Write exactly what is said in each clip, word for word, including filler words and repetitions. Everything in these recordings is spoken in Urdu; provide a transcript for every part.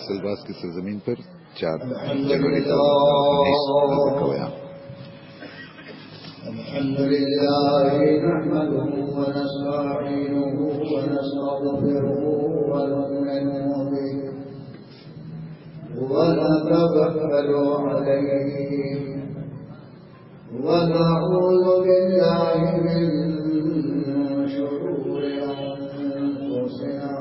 سلواس کی سرزمین پر چار جنوری انیس کا بیان. الحمد لله نحمده ونستعينه ونستغفره ونؤمن به ونتوكل عليه ونعوذ بالله من شرور أنفسنا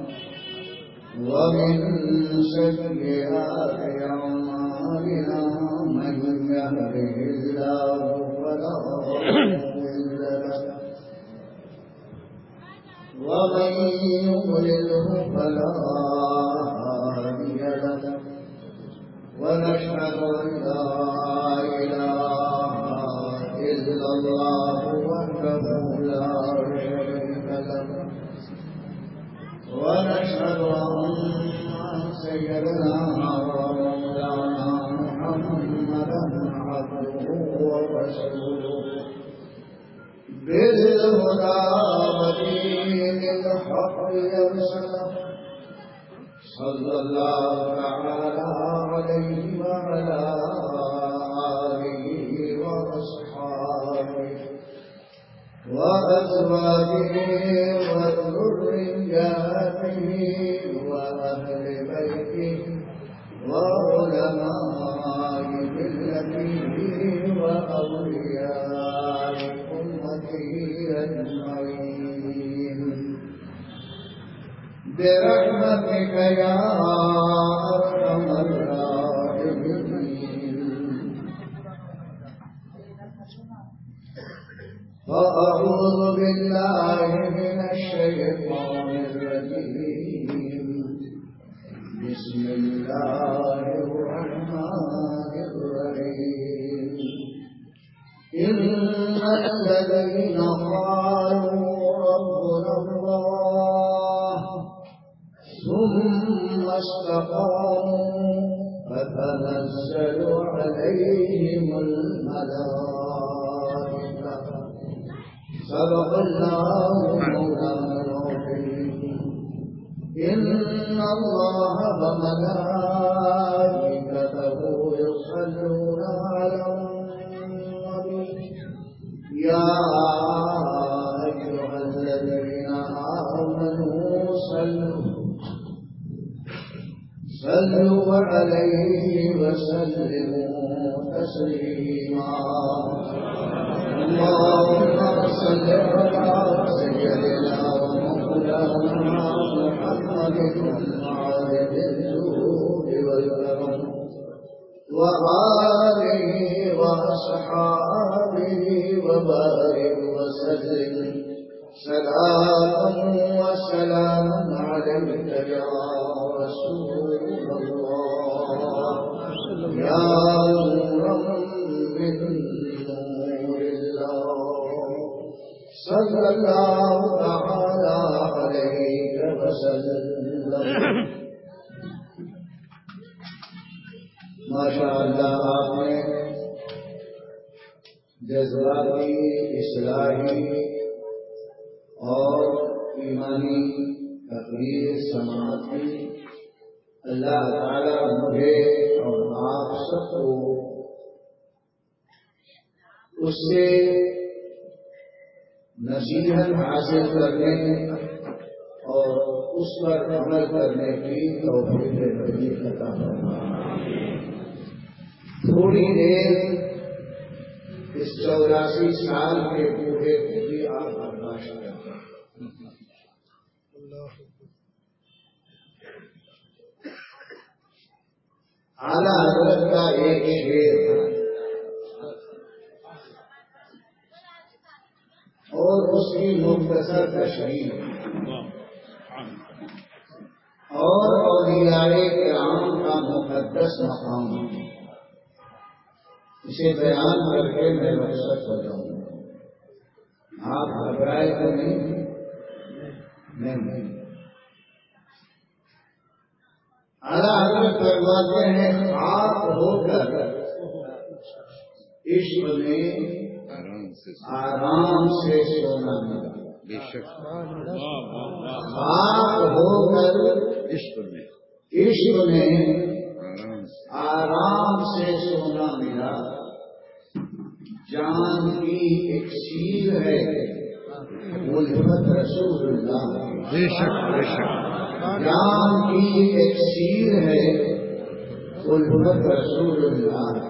ومن سيئات أعمالنا من يهده الله فلا مضل له ومن يضلله فلا هادي له ونشهد أن لا إله إلا الله وحده لا شريك له ونشهد أن سيدنا ومولانا محمدا عبده ورسوله بالهدى ودين الحق يرسله صلى الله تعالى عليه وعلى آله وأصحابه وأزواجه وذرياته وأهل بيته وعلماء ملته وأولياء أمته أجمعين برحمتك يا أرحم الراحمين. فأعوذ بالله من الشيطان الرجيم. بسم الله الرحمن الرحيم. إن الذين قالوا ربنا الله ثم استقاموا فتنزل عليهم الملائكة صدق الله مولانا العظيم. إن الله وملائكته يصلون على النبي يا أيها الذين آمنوا صلوا صلوا عليه وسلموا تسليما. اللهم صل على سيدنا ومولانا محمد عالم الجود والكرم وآله وأصحابه وبارك وسلم سلام وسلام عليك يا رسول الله يا نورا من نور الله صلى الله تعالى عليك وسلم. ماشاء اللہ آپ نے جذباتی اصلاحی اور ایمانی تقریر سماعت کی. اللہ تعالیٰ مجھے اور آپ سب کو اس سے نصیحت حاصل کرنے اور اس پر عمل کرنے کی توفیق عطا فرمائے. تھوڑی دیر اس چوراسی سال کے بوڑھے کو بھی آپ برداشت کرتے ہیں. اعلیٰ حضرت کا ایک شعر اور اس کی مختصر تشریح اور اولیاء کرام کا مقدس مقام اسے بیان کر کے میں مقصد ہو جاؤں گا. آپ گھبرائے تو نہیں؟ نہیں. اعلیٰ حضرت فرماتے ہیں آپ ہو کر عشق میں آرام سے سونا ملا. بے شک آپ ہو کر عشق میں عشق میں آرام سے سونا ملا، جان کی ایک سیل ہے الفت رسول اللہ، بے شک بے شک، جان کی ایک سیل ہے الفت رسول اللہ۔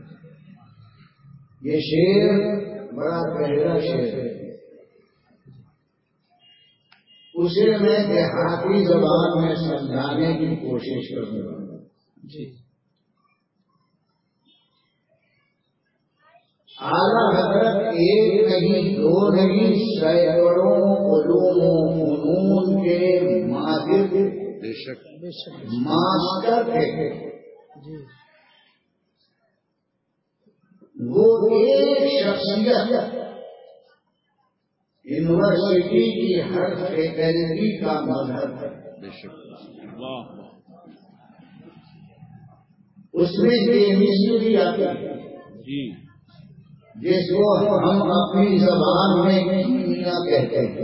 یہ شعر بڑا گہرا شعر ہے، اسے میں دیہاتی زبان میں سمجھانے کی کوشش کروں گا۔ جی اعلیٰ حضرت ایک نہیں دو نہیں سینکڑوں علوم و فنون کے ماہر بے شک بے شک ماسٹر تھے۔ جی وہ ایک شخصیت یونیورسٹی کی ہر فیکلٹی کا مظہر ہے۔ بے شک، اس میں کیمسٹری آتی ہے جی جس کو ہم اپنی زبان میں کیمیا کہتے ہیں۔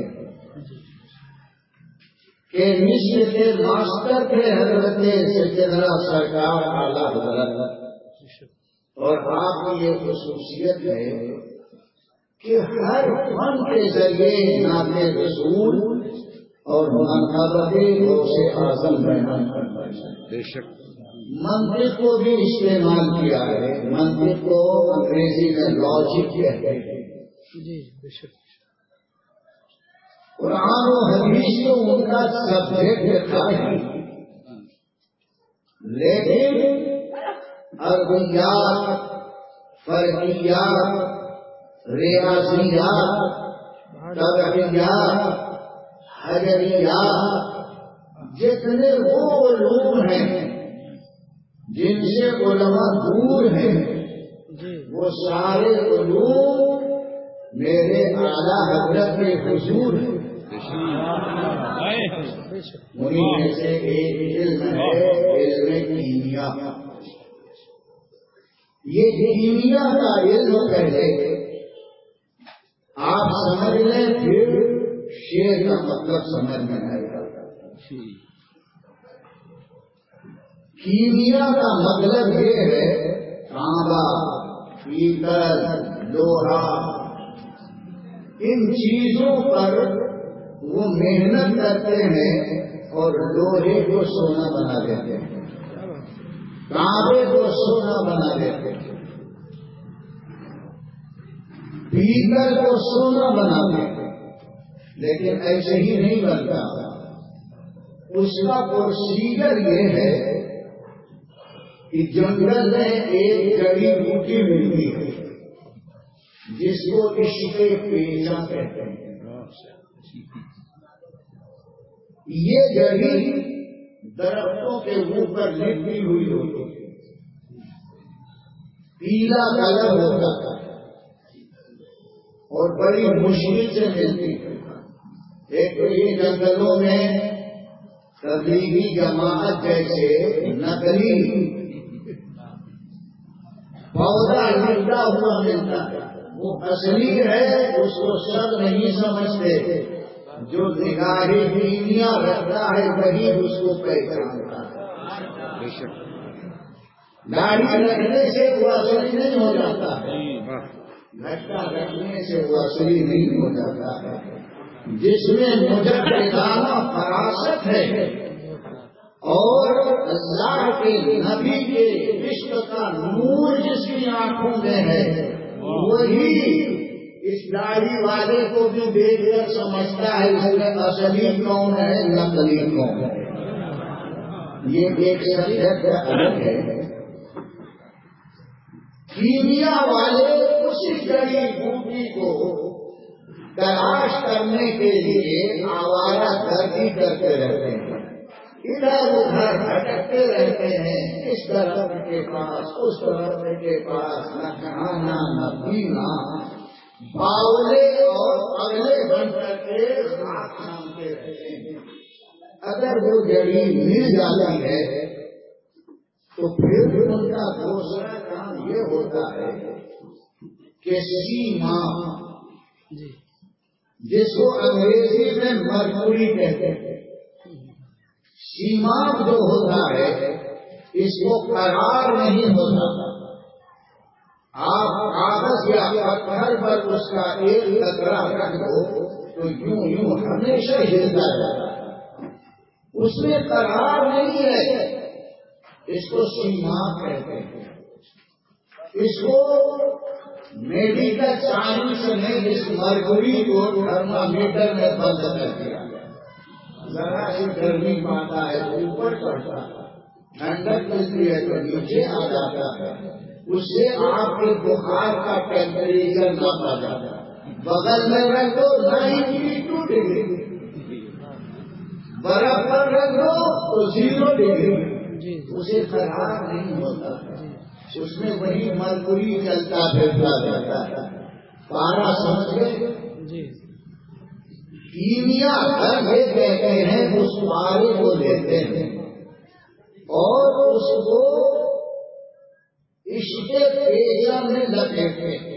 کیمسٹری کے ماسٹر تھے حضرت سیدنا سرکار اعلیٰ حضرت، اور آپ کی یہ خصوصیت ہے کہ ہر فن کے ذریعے نام رسول اور منقبت غوث اعظم بیان کرنا چاہیے۔ بے شک، منطق کو بھی استعمال کیا ہے، منطق کو انگریزی میں لاجک کہتے ہیں۔ جی بے شک، قرآن و حدیث تو ان کا سبجیکٹ تھا ہی، لیکن عربیات، فرقیات، ریاضیات، طبعیات، حجریات، جتنے وہ علوم ہیں جن سے علماء دور ہیں، جی وہ سارے علوم میرے اعلیٰ حضرت کے حضور ہیں۔ بے شک، بے شک، انہیں میں سے ایک علم ہے علم کیمیا۔ یہ کیمیا کا علم پہلے آپ سمجھ لیں، پھر شعر کا مطلب سمجھ میں آئے گا۔ کیمیا کا مطلب یہ ہے تانبا، پیتل، لوہا، ان چیزوں پر وہ محنت کرتے ہیں اور لوہے کو سونا بنا دیتے ہیں، تانبے کو سونا بنا دیتے ہیں، پیتل کو سونا بنا دیتے ہیں۔ لیکن ایسے ہی نہیں بنتا، اس کا پروسیجر یہ ہے کہ جنگل میں ایک جڑی بوٹی ملتی ہے جس کو عشق پیچا کہتے ہیں۔ یہ جڑی درختوں کے اوپر لپٹی ہوئی ہوتی ہے، پیلا کلر ہوتا ہے اور بڑی مشکل سے ملتی ہے۔ ایک تو یہ جنگلوں میں تبلیغی جماعت جیسے نقلی پودا ملتا ہوا ملتا ہے، وہ اصلی ہے اس کو سب نہیں سمجھتے، جو نگاہی کیمیا رکھتا ہے وہی اس کو پہچانتا ہے۔ بے شک، داڑھی رکھنے سے وہ اصلی نہیں ہو جاتا ہے، گھٹا رکھنے سے وہ اصلی نہیں ہو جاتا ہے۔ جس میں مجددانہ فراست ہے اور اللہ کے نبی کے عشق کا نور جس کی آنکھوں میں ہے، وہی اس داڑھی والے کو بھی دیکھ کر سمجھتا ہے اس میں اصلی کون ہے نقلی کون ہے۔ یہ ایک سبجیکٹ الگ ہے۔ کیمیا والے اسی جڑی بوٹی کو تلاش کرنے کے لیے آوارہ گردی کرتے رہتے ہیں، ادھر ادھر بھٹکتے رہتے ہیں، اس طرف کے پاس اس طرف کے پاس، نہ کھانا نہ پینا، باولے اور اگلے بن کر کے خاک مانگتے رہتے ہیں۔ اگر وہ جڑی مل جاتی ہے تو پھر ان کا دوسرا کام یہ ہوتا ہے کہ سیما، جس کو انگریزی میں مرکوری کہتے ہیں، سیماب جو ہوتا ہے اس کو قرار نہیں ہوتا. آپ کاغذ یا پتھر پر اس کا ایک قطرہ رکھ دو تو یوں یوں ہمیشہ ہلتا رہتا ہے. اس میں قرار نہیں ہے. اس کو سیماب کہتے ہیں. اس کو میڈیکل سائنس نے اس مرکوری کو تھرمامیٹر میں بند کر دیا. ذرا سی گرمی پاتا ہے تو اوپر چڑھتا ہے, ٹھنڈک ملتی ہے تو نیچے آ جاتا ہے. اس سے آپ کے بخار کا ٹیمپریچر ناپا جاتا ہے. بغل میں رکھ دو نائنٹی ٹو ڈگری, برف پر رکھ دو تو زیرو ڈگری. اسے قرار نہیں ہوتا. اس میں وہی مرکوری چلتا پھرتا رہتا ہے. پارا سمجھ گئے؟ کیمیا گھر یہ کہتے ہیں اس پارے کو لیتے ہیں اور اس کو عشق پیجا میں لپیٹتے ہیں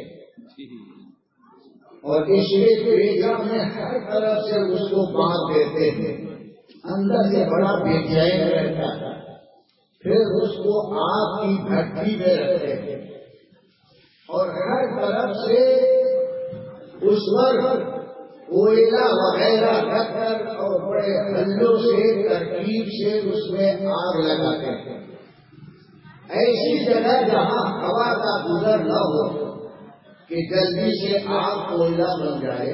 اور عشق پیجا میں ہر طرف سے اس کو باندھ دیتے ہیں. اندر سے بڑا بے چین رہتا ہے. پھر اس کو آگ کی بھٹی میں رکھتے ہیں اور ہر طرف سے اس پر کوئلہ وغیرہ رکھ کر اور بڑے ہلوں سے ترکیب سے اس میں آگ لگاتے ہیں. ایسی جگہ جہاں ہوا کا گزر نہ ہو کہ جلدی سے آگ کوئلہ بن جائے.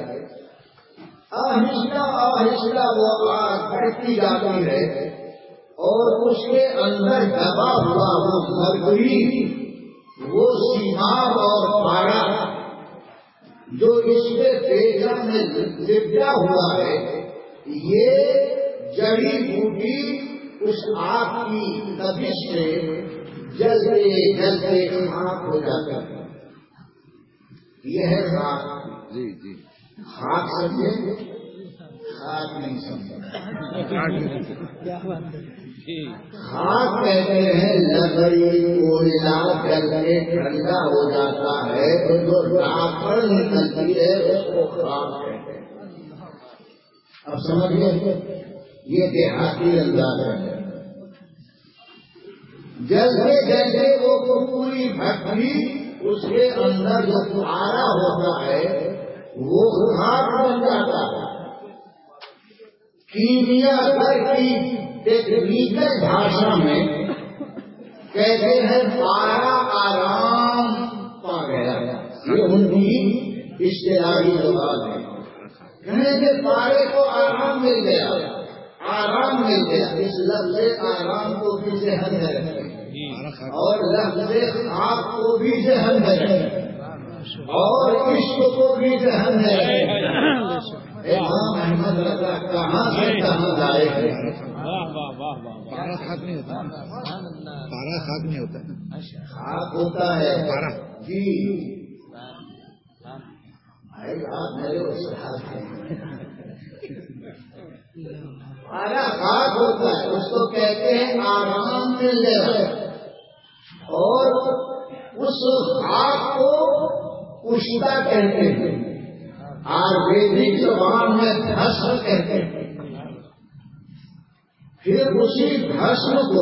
آہستہ آہستہ وہ آگ بڑھتی جاتی ہے اور اس کے اندر دبا ہوا وہ مرکوری, وہ سیماب اور پارا جو اس کے پیجا میں لپٹا ہوا ہے, یہ جڑی بوٹی اس آگ کی تبش سے جلتے جلتے خاک ہو جاتا ہے. یہ ہے خاک. جی جی خاک سمجھے؟ خاک نہیں سمجھے. خاک کہتے ہیں لکڑی کوئلہ جل کے ٹھنڈا ہو جاتا ہے تو جو راکڑ نکلتی ہے اس کو خاک کہتے ہیں. اب سمجھیے یہ دیہاتی انداز ہے. جلتے جلتے وہ پوری بھٹی اس کے اندر جو پارا ہوتا ہے وہ خاک بن جاتا ہے. کیمیا گھر کی ٹیکنیکل بھاشا میں کہتے ہیں پارا آرام پا گیا. یہ ان کی اشتہاری زبان ہے. کہیں کہ پارے کو آرام مل گیا, آرام مل گیا. اس لفظ آرام کو بھی ذہن میں رکھیں اور لفظ خواب کو بھی ذہن میں رکھیں اور عشق کو بھی ذہن میں رکھیں. امام احمد رضا کہاں سے کہاں لائے ہیں. پارا خاک نہیں ہوتا. پارا خاک نہیں ہوتا. خاک ہوتا ہے پارا. جی آپ میرے استاد ہیں. پارا خاک ہوتا ہے, اس کو کہتے ہیں آرام مل گیا. اور اس خاک کو کشتا کہتے ہیں. آیورویدک زبان میں بھسم کہتے ہیں. پھر اسی بھسم کو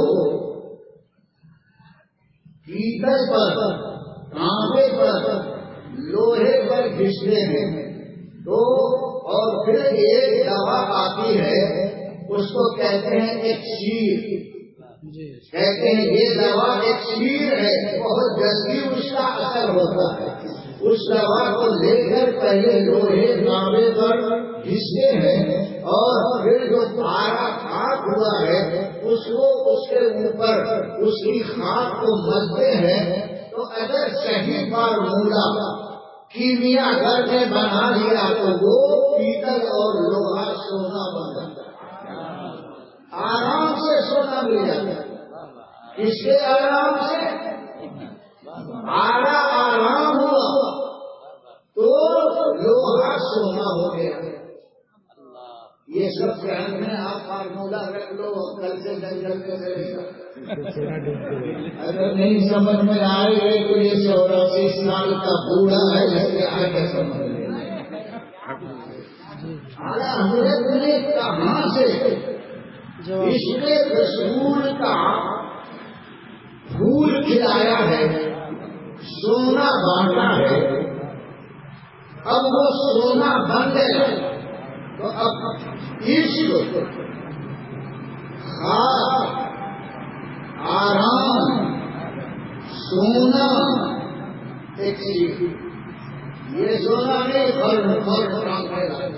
پیتل پر, تانبے پر, لوہے پر گھستے ہیں تو اور پھر ایک دوا آتی ہے اس کو کہتے ہیں ایکسیر. کہتے ہیں یہ دوا ایکسیر ہے, بہت جلدی اس کا اثر ہوتا ہے. اس دوا کو لے کر پہلے لوہے تانبے پر گھستے ہیں اور پھر جو پارا خاک ہوا ہے اس کو اس کے اوپر اس کی خاک کو ملتے ہیں. تو اگر صحیح فارمولہ کیمیا گھر میں بنا لیا تو وہ پیتل اور لوہا سونا بن جاتا ہے. آرام سے سونا مل جاتا ہے. اس کے آرام سے آرا آرام ہوا تو لوہا سونا ہو گیا. یہ سب ذہن میں آپ فارمولہ رکھ لو, کل سے جنگل میں رہے گا. اگر نہیں سمجھ میں آئے گئے تو یہ چوراسی سال کا بوڑھا ہے جیسے آگے سمجھ لیں. حضرت نے کہاں سے عشق رسول کا پھول کھلایا ہے، سونا بانٹا ہے، اب وہ سونا بن گیا تو اب عشق، خاک، آرام، سونا ایک چیز، یہ سونا نہیں بھر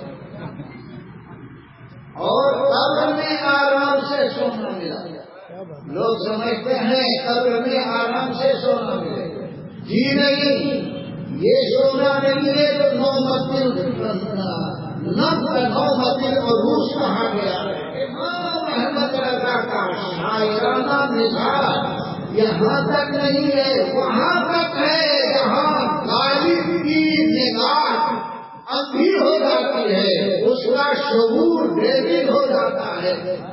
اور قبر میں آرام سے سونا ملا۔ لوگ سمجھتے ہیں قبر میں آرام سے سونا ملے، جی نہیں، یہ سونا نہیں ہے تو نو مسجد نو مسجد اور روس کہا گیا ہے۔ امام محمد رضا کا شاعرانہ مزاج یہاں تک نہیں ہے، وہاں تک ہے جہاں غالب کی نگاہ اندھی ہو جاتی ہے، اس کا شعور بےدل ہو جاتا ہے۔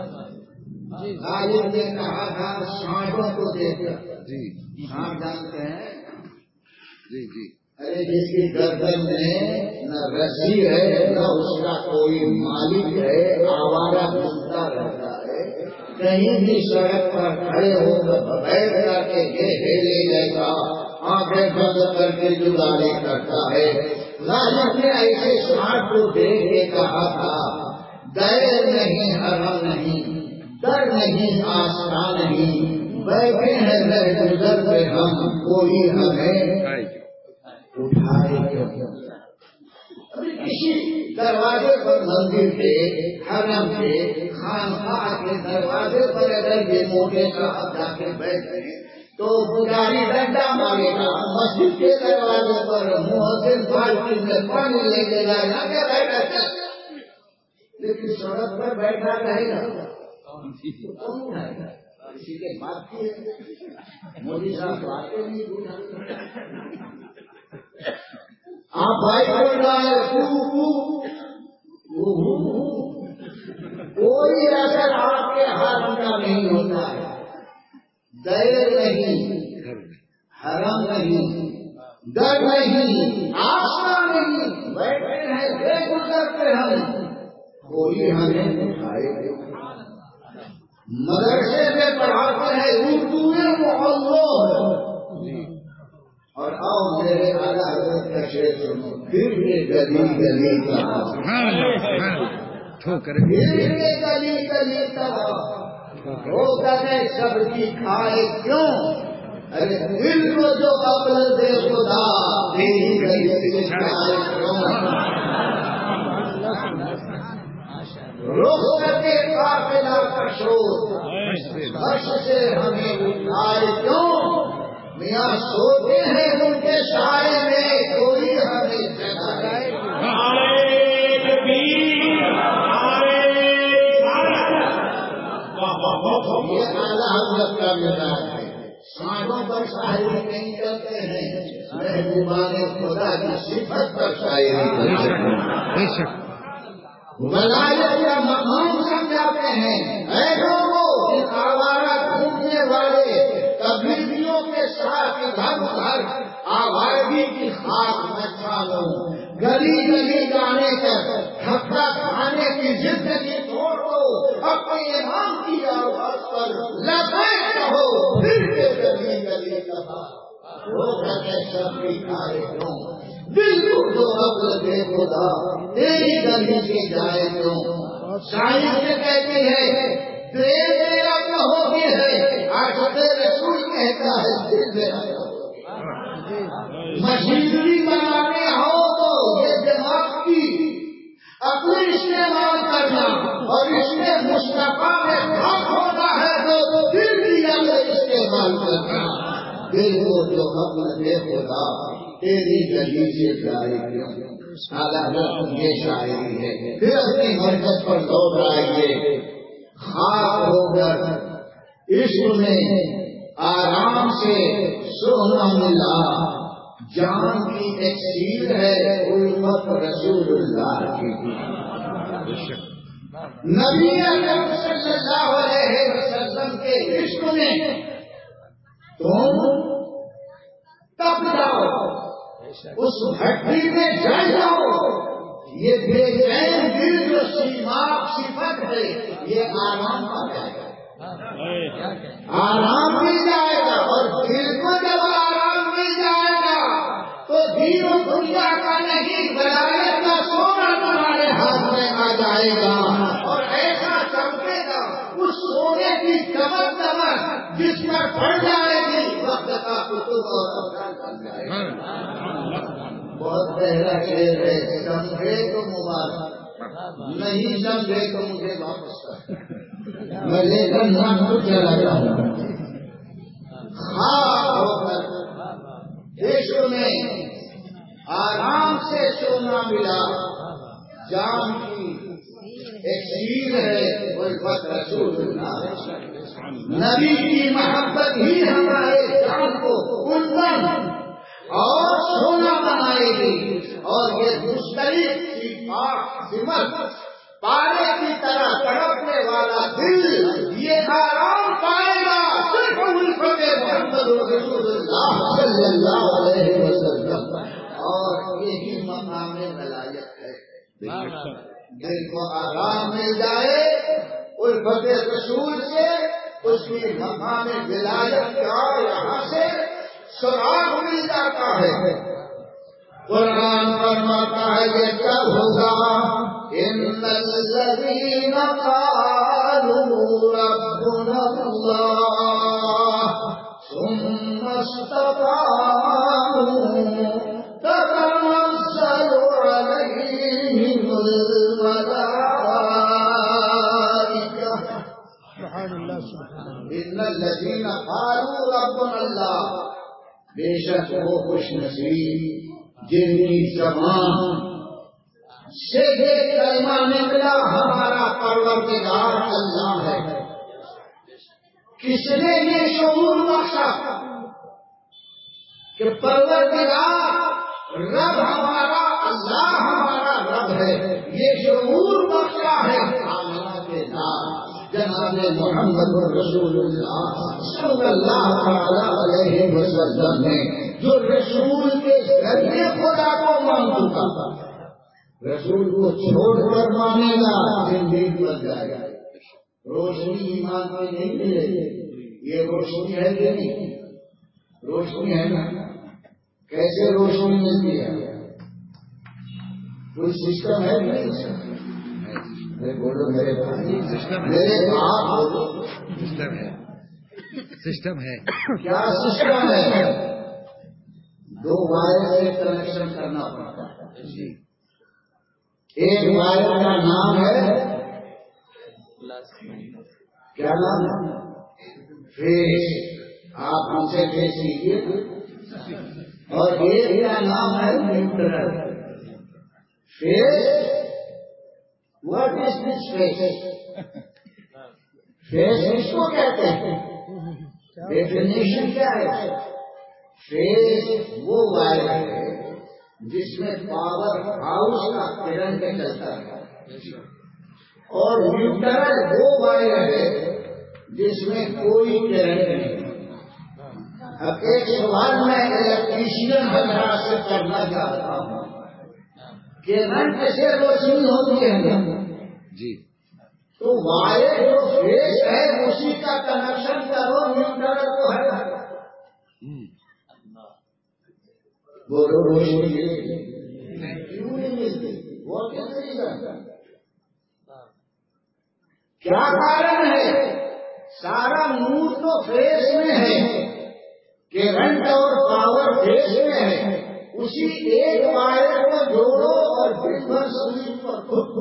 غالب نے کہا تھا سانپوں کو دیکھا، جی سانپ جانتے ہیں، جی جی ارے جس کی گردن میں نہ رسی ہے نہ اس کا کوئی مالک ہے، آوارہ گھومتا رہتا ہے، کہیں بھی سڑک پر کھڑے ہو کر بیٹھ کر کے ہیلے لے گا، آنکھیں بند کر کے جگاڑی کرتا ہے۔ غالب نے ایسے سانپ کو دیکھ کے کہا تھا دیر نہیں، حرم نہیں، در نہیں، آستا نہیں، بیٹھے ہیں رہ گزر پہ ہم، کوئی ہمیں اٹھائے کیوں؟ کسی دروازے پر مندر کے، حرم کے، خانقاہ کے دروازے پر اگر یہ موٹے صاحب جا کے بیٹھے تو پجاری ڈنڈا مارے گا، مسجد کے دروازے پر مؤذن بالٹی میں پانی لے کے جائے گا کیا بیٹھا ہے، لیکن سڑک پر بیٹھا رہے گا کون اٹھائے گا؟ کسی کے بات کی ہے، مودی صاحب باتیں نہیں بولا، آپ بھائی بول رہا ہے کوئی اثر آپ کے حرم کا نہیں ہوتا ہے، دیر نہیں، حرم نہیں، در نہیں، آسمان نہیں، بیٹھے ہیں بے گزر پہ ہم، کوئی ہمیں اٹھائے گا۔ مدرسے میں پڑھاتے ہیں اردو میں محلوں، اور آؤ میرے اعلیٰ حضرت کا شعر سنو، پھر کے گلی گلی کا، پھر کے گلی گلی کا وہ کہتے سبزی کھائے کیوں، ارے دل کو جو قبل دے خدا تیری گلی سے کھائے کیوں، رخ کے قافلہ کا شور فرش سے ہمیں اٹھائے کیوں، میاں سوتے ہیں ان کے سائے میں کوئی ہمیں جگائے یہ اعلیٰ حضرت کا مزاج ہے۔ سانگوں پر شاعری نہیں کرتے ہیں، محبوبان خدا کی صفت پر شاعری کرتے ہیں، ولایت کا مقام سمجھاتے ہیں۔ اے لوگوں، ان آوارہ گھومنے والے تبلیغیوں کے ساتھ ادھر ادھر آوارگی کی خاک میں چھالو، گلی گلی جانے تک دھکا کھانے کی زندگی چھوڑ دو، اپنے امام کی آواز پر لبیک کہو، پھر کے گلی گلی کہا وہ کہتے سب کی کھائے کیوں، دل کو جو عقل دے خدا تیری گلی سے جائے کیوں۔ شاعر سے کہتی ہے دیر میرا کہو گے ہے، عاشق رسول کہتا ہے دل میرا مشینری بنانے ہو تو یہ دماغ کی اپنے استعمال کرنا، اور اس میں مصطفیٰ میں حق ہوتا ہے تو دل دیا استعمال کرنا، دل کو جو اپنے دے خدا تیری گلی سے جائے کیوں۔ حالانکہ یہ شاعری ہے۔ پھر اپنی مرکز پر لوٹ آئیے، خاک ہو کر عشق میں آرام سے سونا ملا، جان کی تکثیر ہے الفت رسول اللہ کی، نبی اکرم صلی اللہ علیہ وسلم کے عشق میں تم تب جاؤ، اس بھٹی میں جل جاؤ یہ بے چین دل جو صفت ہے یہ آرام پا جائے گا، آرام مل جائے گا، اور دل کو جب آرام مل جائے گا تو دین و دنیا کا نہیں ولایت کا سونا تمہارے ہاتھ میں آ جائے گا، اور ایسا چمکے گا اس سونے کی چمک چمک جس پر پڑ جائے گی وقت کا کتب اور افغان بن جائے گا۔ بہت گہرا شعر ہے، سمجھے تو مبارک، نہیں سمجھے تو مجھے واپس کر، میں لے کر نام کو چلا جاؤں۔ خاک ہو کر دیشوں میں آرام سے سونا ملا، جام کی ایک شیر ہے الفت رسول اللہ، نبی کی محبت ہی ہمارے جان کو کندن اور سونا بنائے گی، اور یہ مختلف کی سمت پارے کی طرح تڑپنے والا دل یہ آرام پائے گا صرف الفت محمد رسول اللہ صلی اللہ علیہ وسلم، اور یہی مقام ولایت ہے۔ دل کو آرام مل جائے الفت رسول سے، اس کی مقام ولایت کا یہاں سے سراغ مل جاتا ہے۔ قرآن فرماتا ہے یہ کب ہوگا؟ ان الذین قالوا ربنا اللہ ثم استقاموا تتنزل علیہم الملائکہ، ان الذین قالوا ربنا اللہ، بے شک وہ خوش نصیب جن کی زبان سے یہ کلمہ نکلا ہمارا پروردگار اللہ ہے۔ کس نے یہ شعور بخشا کہ پروردگار رب ہمارا اللہ ہمارا رب ہے؟ یہ شعور بخشا ہے آمنہ کے نام جناب محمد رسول اللہ صلی اللہ علیہ وسلم نے، جو رسول کے ذریعے خدا کو مان چکا تھا، رسول کو چھوڑ کر مانے گا زندگی بن جائے گا۔ روشنی ایمان میں نہیں ملے گی، یہ روشنی ہے کہ نہیں؟ روشنی ہے نا؟ کیسے روشنی ملتی ہے؟ کوئی سسٹم ہے نہیں؟ بولو میرے میرے آپ بولو، سسٹم ہے، سسٹم ہے، کیا سسٹم ہے؟ دو وائر سے کنیکشن کرنا پڑتا ہے جی۔ ایک وائر کا نام ہے کیا نام ہے؟ فیس، آپ ہم سے فیس لیجیے، اور ایک کا نام ہے neutral. Face what is this face? Face اس کو کہتے ہیں، ڈیفینیشن کیا ہے؟ فیس وہ وائر ہے جس میں پاور ہاؤس کا کرنٹ چلتا ہے، اور نیوٹرل وہ وائر ہے جس میں کوئی کرنٹ نہیں۔ اب ایک سوال میں الیکٹریشین حضرات سے کرنا چاہتا ہوں، کرنٹ سے روشنی ہوتی ہے جی، تو وائر جو فیس ہے اسی کا کنیکشن کرو نیوٹرل کو ہے، بولو روشنی کیوں نہیں ملتی؟ وہ کیا کارن ہے؟ سارا نور تو فیس میں ہے، کرنٹ اور پاور فیس میں ہے، اسی ایک وائر کو جوڑو اور دن بھر سوئی پر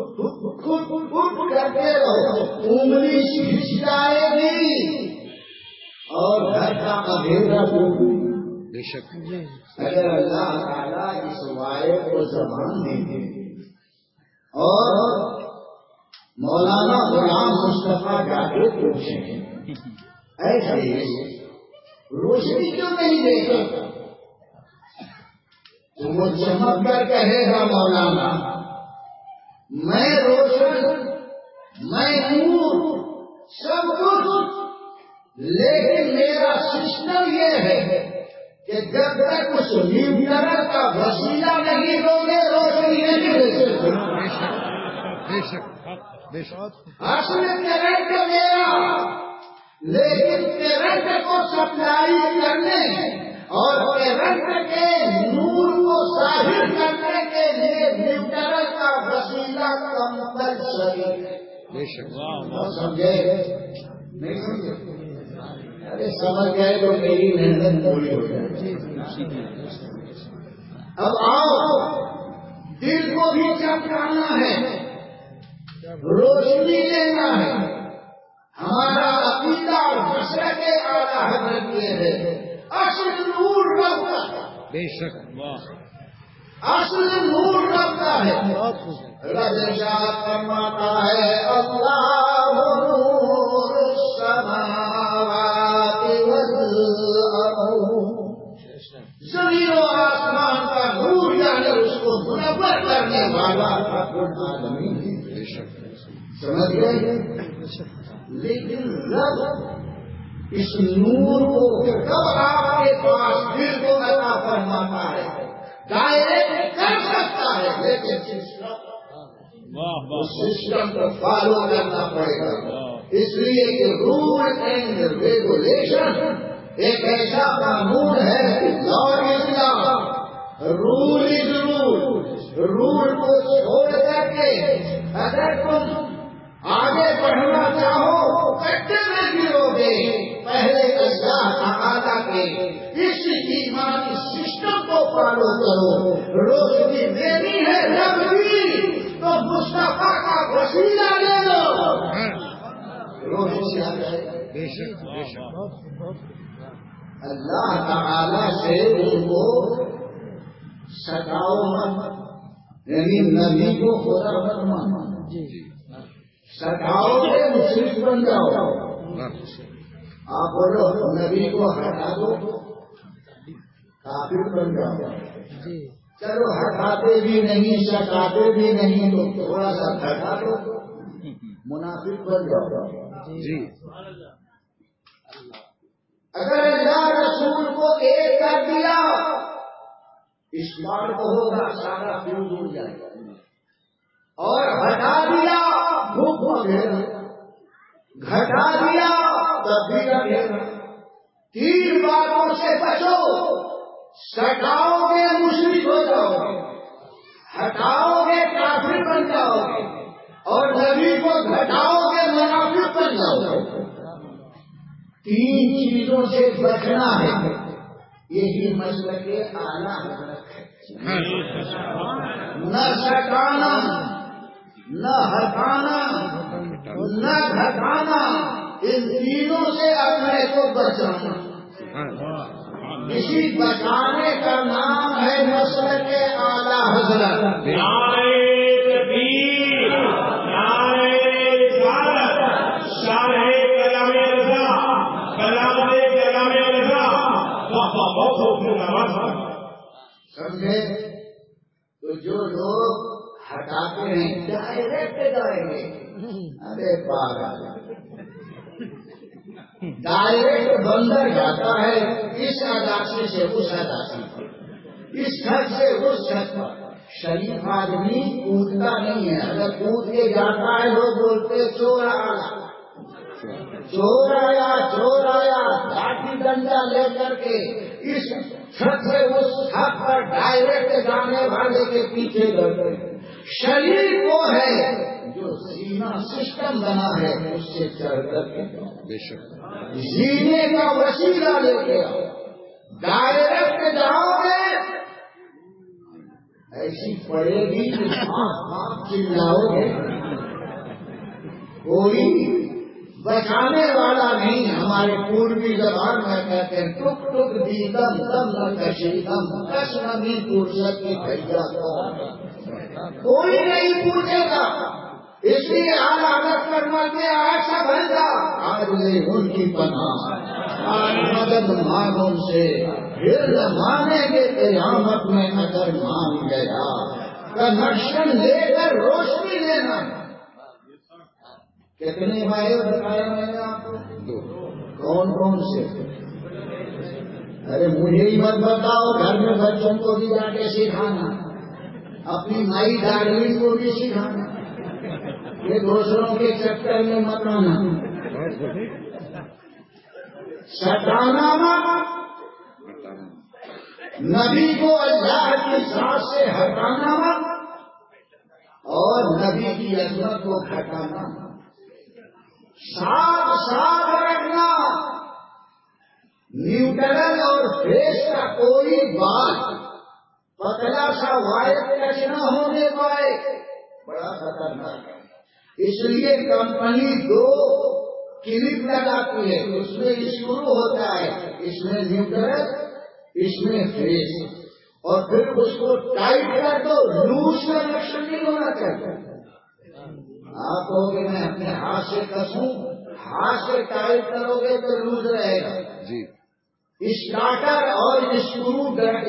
کرتے رہو، انگلی کھنچ جائے گی اور گھر کا اندھیرا بے شک۔ اگر اللہ تعالیٰ اس وائر کو زبان دے دے اور مولانا غلام مصطفیٰ جا کے پوچھیں ایسے روشنی کیوں نہیں دیکھا، تو وہ چمک کر کہے گا مولانا میں روشن، میں نور، سب کچھ، لیکن میرا سسٹم یہ ہے کہ جب تک اس لیڈر کا وسیلہ نہیں دو گے روشنی نہیں دے سکتے. بے شک بے شک. اصل کرنٹ میرا، لیکن کرنٹ کو سپلائی کرنے اور کرنٹ کے نور کو ظاہر کرنے کے لیے لیڈر کا وسیلہ کمپلسری ہے. بے شک. سمجھے نہیں سمجھے؟ ارے سمجھ گئے تو میری محنت پوری ہو جائے. اب آؤ، دل کو بھی چمکانا ہے، روشنی لینا ہے. ہمارا عقیدہ اور مسلک اعلیٰ حضرت یہ ہے، اصل نور رب کا ہے. بے شک. اصل نور رب کا ہے. رب ارشاد فرماتا ہے اللہ نور السماوات والارض. زمین و آسمان کا نور یعنی اس کو منور کرنے والا رب العالمین. بے شک. سمجھ گئے؟ لیکن رب اس نور کو کب آپ کے پاس دل کو عطا فرماتا ہے، ڈائریکٹ کر سکتا ہے، لیکن سسٹم کو فالو کرنا پڑے گا. اس لیے کہ رول اینڈ ریگولیشن ایک ایسا قانون ہے، law is law, rule is rule. Rule کو چھوڑ کر کے اگر تم آگے بڑھنا چاہو کٹے میں گرو گے. پہلے اللہ تعالیٰ کے اس ایمانی سسٹم کو فالو کرو. روشنی دینی ہے رب کی تو مصطفیٰ کا وسیلہ لے لو، روشنی آ جائے. بے شک بے شک. اللہ تعالیٰ سے ان کو ستاؤ مت، یعنی نبی کو خدا مت مانو. ستاؤ کے مشرک بن جاؤ. آپ بولو نبی کو ہٹا دو کافر بن جاؤ. چلو ہٹاتے بھی نہیں ستاتے بھی نہیں تو تھوڑا سا ہٹا دو منافق بن جاؤ. جی. اگر اللہ رسول کو ایک کر دیا اس بار کو ہوگا سارا فیوز اڑ جائے گا، اور ہٹا دیا بھوک وغیرہ، گھٹا دیا تب بھی رکھے. تین باتوں سے بچو، سٹاؤ گے مشرک ہو جاؤ گے، ہٹاؤ گے کافر بن جاؤ گے، اور نبی کو گھٹاؤ گے منافق بن جاؤ گے. تین چیزوں سے بچنا ہے، یہی مسلک اعلیٰ حضرت ہے. نہ سٹانا، نہ ہٹانا، نہ گھٹانا، ان تینوں سے اپنے کو بچانا. اسی بچانے کا نام ہے مسلک اعلیٰ حضرت. نعرہ تکبیر، نعرہ رسالت، شارح کلام رضا، کلام کلام رضا. سمجھے؟ تو جو لوگ ہٹاتے ہیں ڈائریکٹ جائیں گے. ارے پاگل، ڈائریکٹ بندر جاتا ہے اس عداسی سے اس عداسی پر، اس چھت سے اس چھت پر. شریف آدمی کودتا نہیں ہے. اگر کود کے جاتا ہے لوگ بولتے چور آیا چور آیا چور آیا، لاٹھی ڈنڈا لے کر کے اس چھت سے اس چھت پر ڈائریکٹ جانے والے کے پیچھے گئے. شریف وہ ہے جو زینا سسٹم بنا ہے اس سے چڑھ کر کے بے شک. زینے کا وسیلہ لے کے آؤ. ڈائریکٹ جاؤ گے ایسی پڑے گی کہ آپ چلاؤ گے، کوئی بچانے والا نہیں. ہمارے پوروی زبان میں کہتے ہیں ٹک ٹک دی دم دم نہ کشی دم کش نبی فرصت کی بھیا، کوئی نہیں پوچھے گا. اس لیے عادت کرنا کے ایسا بھیجا آج لے ان کی پناہ، آج مدد مانگ ان سے، پھر نہ مانیں گے قیامت میں اگر مان گیا. کنیکشن لے کر روشنی لینا. کتنے بھائی بتایا میں نے آپ کو؟ دو. کون کون سے؟ ارے مجھے ہی مت بتاؤ، گھر میں بچوں کو بھی جا کے سکھانا، اپنی مائی ڈارلنگ کو بھی سکھانا، یہ دوسروں کے چکر میں مت آنا، سٹانا مت، نبی کو اللہ کی ذات سے ہٹانا مت، اور نبی کی عظمت کو گھٹانا، ساتھ ساتھ رکھنا۔ نیوٹرل اور فیس کا کوئی بات پتلا سا وائر ٹچ نہ ہونے پائے، بڑا خطرناک ہے۔ اس لیے کمپنی دو کلپ لگاتی ہے، اس میں شروع ہوتا ہے، اس میں نیوٹرل، اس میں فیس، اور پھر اس کو ٹائٹ کر دو، لوز کا کنیکشن نہیں ہونا چاہیے۔ آپ کہو کہ میں اپنے ہاتھ سے کسوں، ہاتھ سے ٹائٹ کرو گے تو لوز رہے گا جی۔ اسٹارٹر اور اسکرو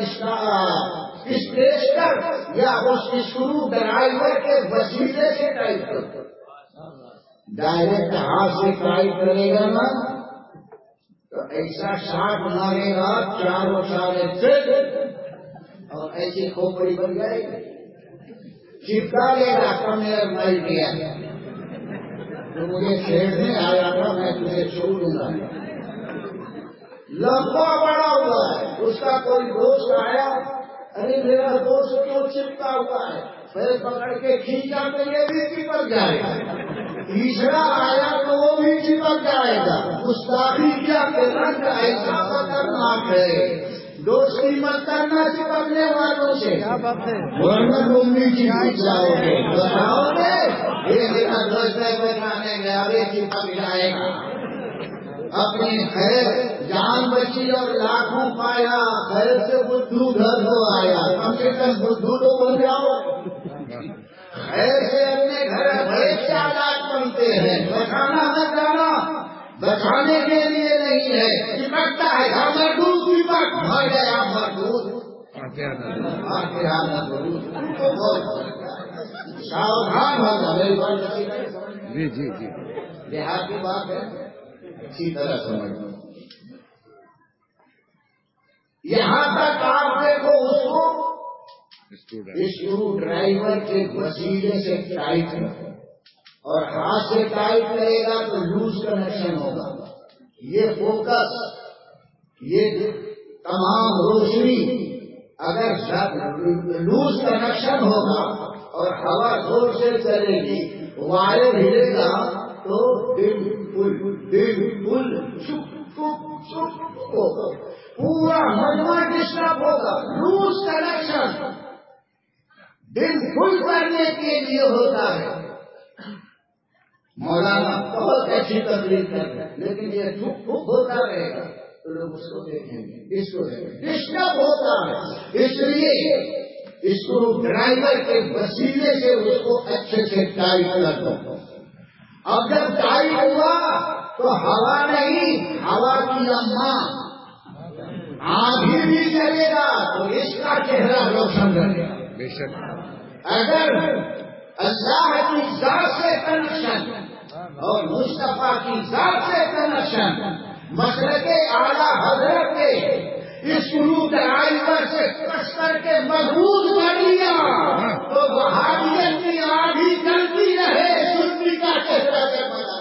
اسٹیشنر یا اس اسکرو ڈرائیور کے وسیلے سے ٹائٹ کرو، ڈائریکٹ ہاتھ سے ٹائٹ کرے گا نا تو ایسا شاٹ مارے گا چاروں سارے اور ایسی کھوپڑی بن جائے گی، چپکا لے گا کمر مل گیا تو مجھے چھیڑنے آیا تھا میں تجھے چھوڑ دوں گا، لمبا بڑا ہوا ہے۔ اس کا کوئی دوست آیا، ارے میرا دوست کیوں چپکا ہوا ہے، پھر پکڑ کے کھینچا تو یہ بھی چپک جائے گا، تیسرا آیا تو وہ بھی چپک جائے گا۔ گستاخی کیا کہ رنگ ایسا خطرناک ہے، دوستی مت کرنا چپکنے والوں سے، ورنہ تم بھی چپک جاؤ گے۔ بتاؤ گے یہ میرا دوست ہے بچانے گیا، ارے چپک جائے گا۔ اپنی خیر جان بچی اور لاکھوں پایا، خیر سے بدھو گھر کو آیا، کم سے کم بدھو تو بن جاؤ۔ خیر سے اپنے گھر بڑے چالاک بنتے ہیں، بچانا نہ جانا، بچانے کے لیے نہیں ہے، چپکتا ہے مردود چپک مر گیا مردود، ساودھان ہوگا میری بات۔ جی جی جی دیہات کی بات ہے، اچھی طرح سمجھو۔ یہاں تک آپ دیکھو اس کو اسکرو ڈرائیور کے وسیلے سے ٹائٹ کرو، اور ہاتھ سے ٹائٹ کرے گا تو لوز کنیکشن ہوگا۔ یہ فوکس، یہ تمام روشنی اگر لوز کنیکشن ہوگا اور ہوا زور سے چلے گی، وائر ہلے گا تو بالکل بالکل چپ چپ چپ ہوگا، پورا مجمع ڈسٹرب ہوگا۔ لوز کنیکشن بالکل کرنے کے لیے ہوتا ہے۔ مولانا بہت اچھی تقریر کرتے ہیں، لیکن یہ چپ چپ ہوتا رہے گا تو لوگ اس کو دیکھیں گے، اس کو ڈسٹرب ہوتا ہے۔ اس لیے اس کو ڈرائیور کے وسیلے سے اس کو اچھے سے ٹائٹ کر دو۔ اب جب ٹائٹ ہوا تو ہوا نہیں، ہوا کی اماں آندھی بھی چلے گا تو اس کا چہرہ روشن رہے گا۔ بے شک۔ اگر اللہ کی ذات سے کنیکشن اور مصطفیٰ کی ذات سے کنیکشن مسلک اعلیٰ حضرت کے اسکرو ڈرائیور سے کس کر کے مضبوط کر لیا تو وہابیت کی آندھی چلتی رہے، سنی کا چہرہ سے پتا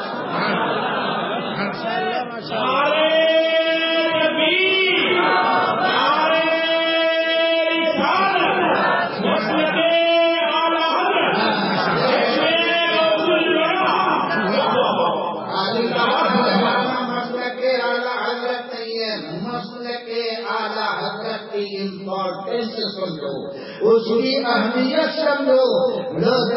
امپورٹینس سمجھو، اس کی اہمیت سمجھو۔ لوگ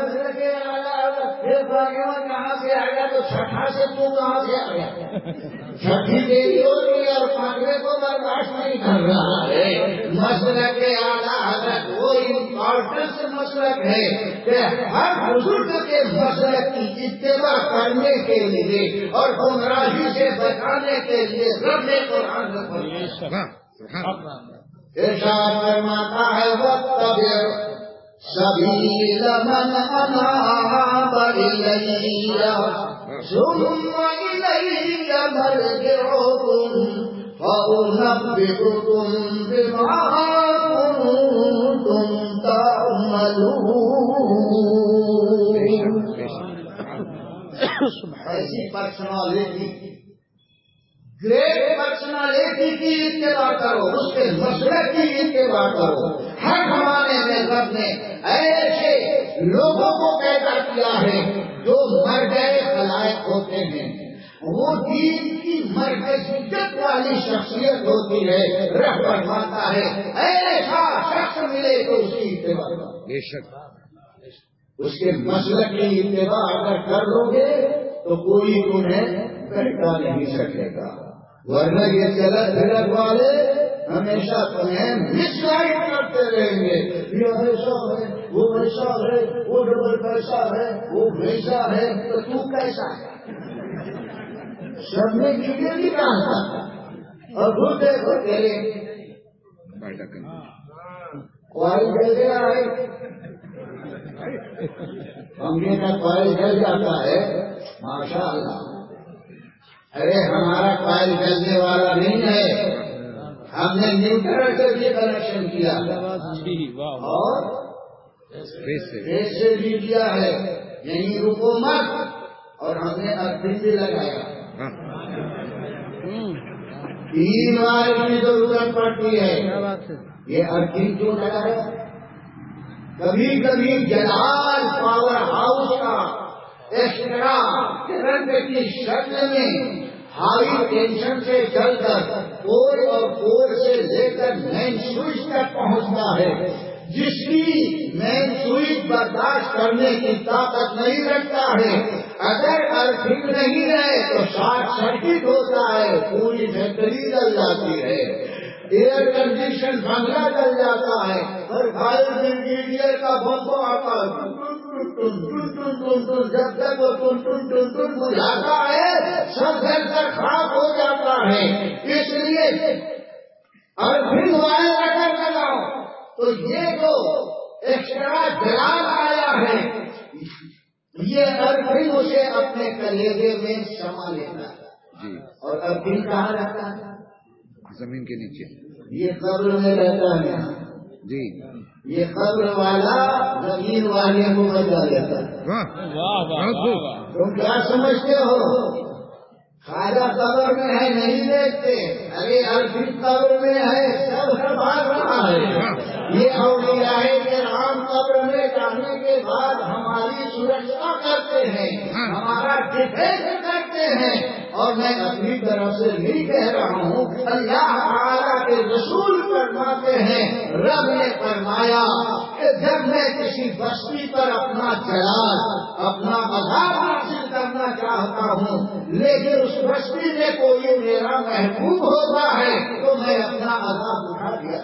کہاں سے آ گیا تو چھٹا سے تو کہاں سے آ گیا، چھٹی دیری ہوگی اور پانچویں کو برداشت نہیں کر رہا ہے۔ مسلک اعلیٰ حضرت وہ امپورٹنس مسلک ہے کہ ہر بزرگ کے مسلک کی اتباع کرنے کے لیے اور گمراہی سے بچانے کے لیے رب نے قرآن میں فرمایا، ارشاد فرماتا ہے واتبع سبیل من اناب الی ثم الی مرجعکم وَأُنَبِّئُكُم بِمَا كُنتُمْ تَعْمَلُونَ. ایسی پرسنالٹی، گریٹ پرسنالٹی کی اتباع کرو، اس کے مسلک کی اتباع کرو. ہر زمانے میں رب نے ایسے لوگوں کو پیدا کیا ہے جو مر گئے خلائق ہوتے ہیں. وہ دین کی مرکزیت والی شخصیت ہوتی ہے. رب فرماتا ہے ایسا شخص ملے تو اس کی اتباع کرو. بے شک اس کے مسلک کی اتباع اگر کر لو گے تو کوئی تمہیں بہکا نہیں سکے گا، ورنہ یہ چلت پھرت والے ہمیشہ تمہیں مس گائڈ کرتے رہیں گے. یہ ایسا ہے، وہ ویسا ہے، وہ ڈبل پیسہ ہے، وہ ویسا ہے، تو تو کیسا ہے؟ سب نے کیڑے نکالتا اور وہ دیکھو تیرے کوائل جل گیا ہے، پنکھے کا کوائل جل جاتا ہے، ماشاء اللہ. ارے ہمارا کوائل جلنے والا نہیں ہے، ہم نے نیوٹرل سے بھی کنیکشن کیا اور فیس سے بھی کیا ہے، یعنی رکو مت، اور ہم نے ارتھنگ بھی لگایا. تین بار کی ضرورت پڑتی ہے. یہ ارتھنگ کیوں لگایا؟ کبھی کبھی جلال پاور ہاؤس کا ایکسٹرا کرنٹ کی شکل میں ہائی ٹینشن سے چل کر کور اور کور سے لے کر مین سوئچ تک پہنچتا ہے. جس کی مین سوئچ برداشت کرنے کی طاقت نہیں رکھتا ہے، اگر ارتھنگ نہیں ہے تو شارٹ سرکٹ ہوتا ہے، پوری فیکٹری جل جاتی ہے، ایئر کنڈیشن بنگلہ جل جاتا ہے، اور فائر بریگیڈیئر کا بمبو آتا ہے. جب تک وہ ٹن ٹن ٹن ٹن بجھاتا ہے سب گھر تک خراب ہو جاتا ہے. اس لیے ارتھنگ والے اگر لگاؤ تو یہ جو ایکسٹرا جلال آیا ہے یہ ارتھنگ اسے اپنے کلیجے میں سما لیتا ہے. اور ارتھنگ کہاں رہتا ہے؟ زمین کے نیچے. یہ قبر میں رہتا ہے جی. یہ قبر والا زمین والے کو بچا لیتا ہے. تم کیا سمجھتے ہو؟ خواجہ قبر میں ہے نہیں دیکھتے، ارے ارتھنگ قبر میں ہے، سب سنبھال رہا ہے. یہ اولیاء کرام قبر میں جانے کے بعد ہماری سرکشا کرتے ہیں، ہمارا ڈیفینس کرتے ہیں. اور میں اپنی طرف سے نہیں کہہ رہا ہوں، اللہ تعالیٰ کے رسول فرماتے ہیں، رب نے فرمایا کہ جب میں کسی بستی پر اپنا جلال، اپنا عذاب حاصل کرنا چاہتا ہوں لیکن اس بستی میں کوئی میرا محبوب ہوتا ہے تو میں اپنا عذاب اٹھا دیا.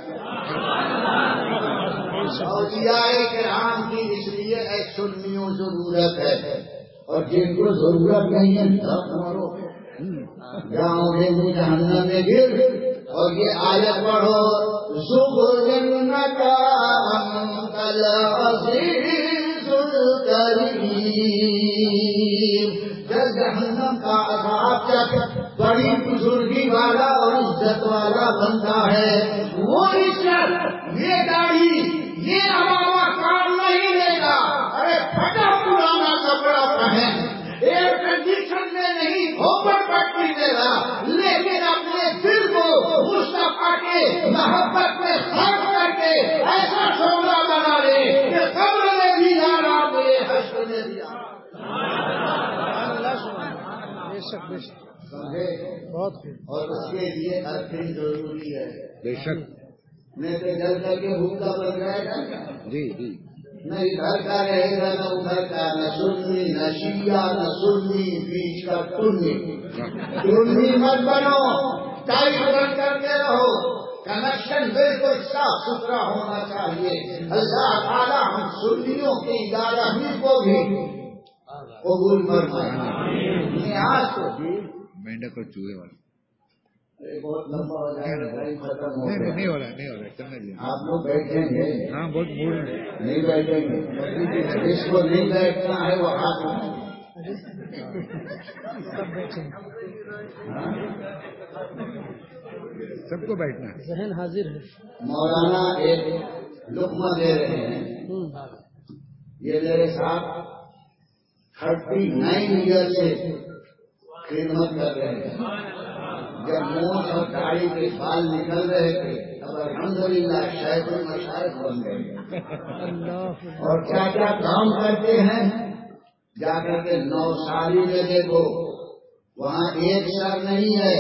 اولیاء کرام کی اس لیے ایک سنیوں ضرورت ہے، اور جن کو ضرورت نہیں ہے مرو جاؤ گے جہنم میں گر. اور یہ آیت پڑھو زبرن کا انکل عزیز الکریم. جب جہنم کا عذاب جب بڑی بزرگی والا اور عزت والا بنتا ہے، وہ عزت یہ گاڑی یہ ہمارا کام نہیں لے گا. ارے پھٹا پرانا کپڑا پہن، ایئر کنڈیشن میں نہیں اوپر پٹی دے گا، لیکن اپنے دل کو مصطفیٰ کے محبت میں خرچ کر کے ایسا شعلہ بنا لے کہ قبر میں بھی آرام ملے، حشر میں بھی آرام. بہت اور اس کے لیے ارتھنگ ضروری ہے. بے شک. نہیں تو جل کر کے بھوکا بن جائے گا. جی جی. نہ ادھر کا رہے گا نہ ادھر کا، نہ سنی نہ شیعہ نہ سنی، بیچ کا ٹنی. ٹنی مت بنو، ٹائٹ بن کرتے رہو. کنیکشن بالکل صاف ستھرا ہونا چاہیے. اللہ تعالیٰ ہم سنیوں کی گیارہویں کو بھی قبول فرمائے. آج کو مینڈک اور چوہے والا بہت لمبا ہو جائے گا، ختم ہو گیا. نہیں ہو رہا نہیں ہو رہا کرنے دیں. آپ لوگ بیٹھیں گے؟ ہاں بہت موڈ میں نہیں بیٹھیں گے. جس کو نہیں بیٹھنا ہے وہ ہاتھ اٹھائے. سب کو بیٹھنا ہے. ذہن حاضر ہے. مولانا ایک لقمہ دے رہے ہیں. یہ میرے ساتھ تھرٹی نائن ایئر سے خدمت کر رہے ہیں. جب موت اور داڑھی کے بال نکل رہے تھے اب الحمدللہ شیخ المشائخ بن گئے. اور کیا کیا کام کرتے ہیں. جا کر کے نو سالی میں دیکھو وہاں ایک سر نہیں ہے,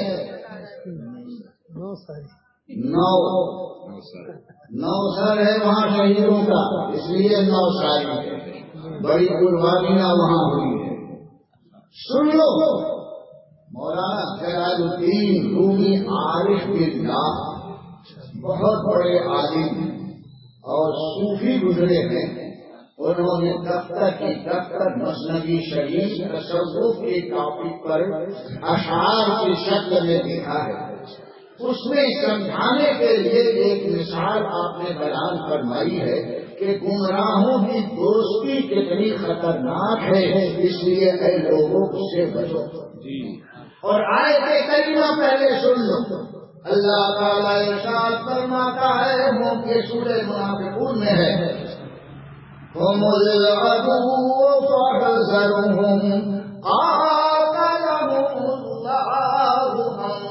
نو ساری نو نو سر ہے وہاں شہیدوں کا, اس لیے نو سالی ہے. بڑی قربانیاں وہاں ہوئی ہے. سن لو مولانا جلال الدین رومی عارف باللہ بہت بڑے عالم اور صوفی گزرے ہیں. انہوں نے دفتر کی دفتر مسنوی شریف تصوف کی ٹاپک پر اشعار کی شکل میں لکھا ہے. اس میں سمجھانے کے لیے ایک مثال آپ نے بیان فرمائی ہے کہ گمراہوں کی دوستی کتنی خطرناک ہے, اس لیے اے لوگوں اس سے بچو. اور آئے تھے کلمہ پہلے سن لو. اللہ تعالیٰ ارشاد فرماتا ہے وہ کہ سورہ منافقون میں ہے هم العدو فاحذرهم قاتلهم الله